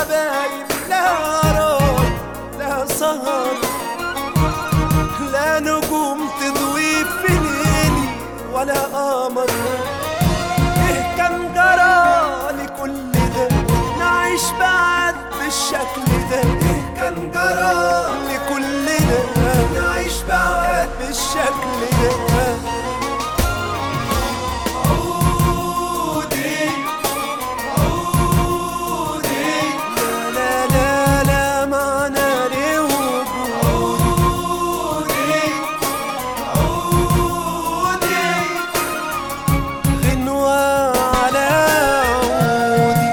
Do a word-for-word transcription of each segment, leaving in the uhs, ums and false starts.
حبايب لا راي لا سهر، لا نجوم تضوي في ليلي ولا قمر. ايه كان جرى لكل ده نعيش بعد بالشكل ده؟ ايه كان جرى لكل ده نعيش بعد بالشكل ده؟ عودي عودي لا لا لا معنى لوجودي. عودي غنوة على عودي.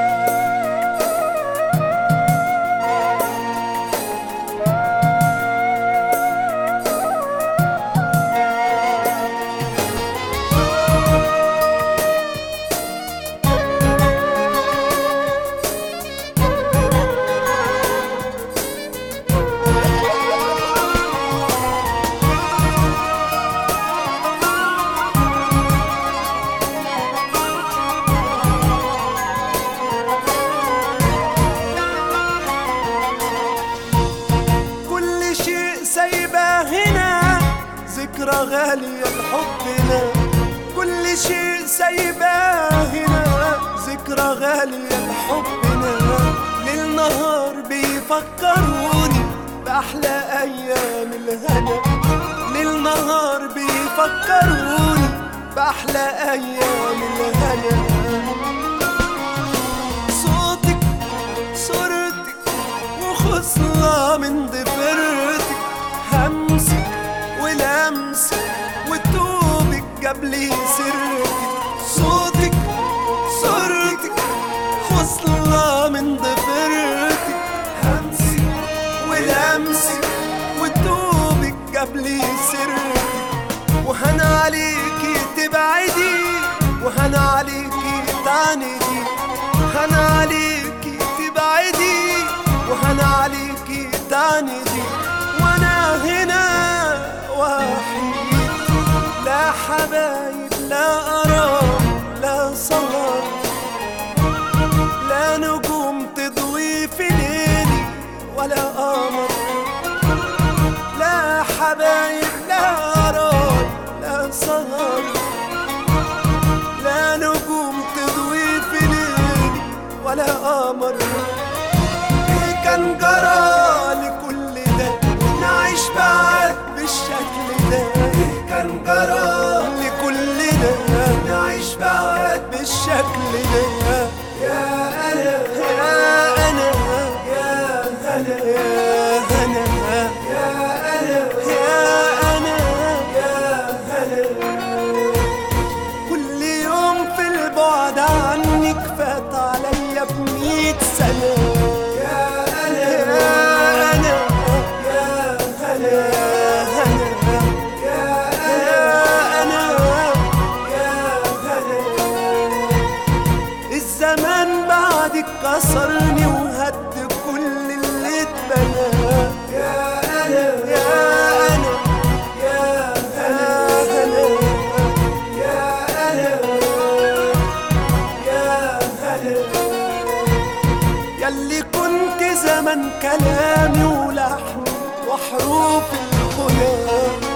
كل شيء سايبه هنا ذكرى غالية لحبنا. كل شيء سايبه هنا ذكرى غالية لحبنا. ليل نهار بيفكروني بأحلى أيام الهنا. ليل نهار بيفكروني بأحلى أيام الهنا. صوتك صورتك وخصلة من ضفيرتك، همسك ولمسك وتوبك جابلي سيرتك. صوتك صورتك خصلة من ضفيرتك، همسك ولمسك وتوبك جابلي سيرتك. وهنا عليكي تبعدي وهنا عليكي تعندي. هنا عليكي تبعدي وهنا عليكي تعندي. وانا هنا وحيد لا حبايب لا قرار لا سهر، لا نجوم تضوي في ليلي ولا قمر. لا حبايب لا قرار لا سهر، لا نجوم تضوي في ليلي ولا قمر. ايه كان جرى لكل ده نعيش بعد بالشكل ده؟ ايه كان جرى لكل ده نعيش بعد بالشكل ده؟ يا انا يا انا يا انا يا انا يا انا يا انا يا انا. كل يوم في البعد عنك فات عليا بمية سنة. يا انا يا انا يا انا يا انا يا انا يا انا. الزمان بعدك كسرني وهد كل اللي اتبنى. يا انا يا انا يا انا يا انا يا انا. ياللي كنت زمن كلامي ولحن وحروف الغنى.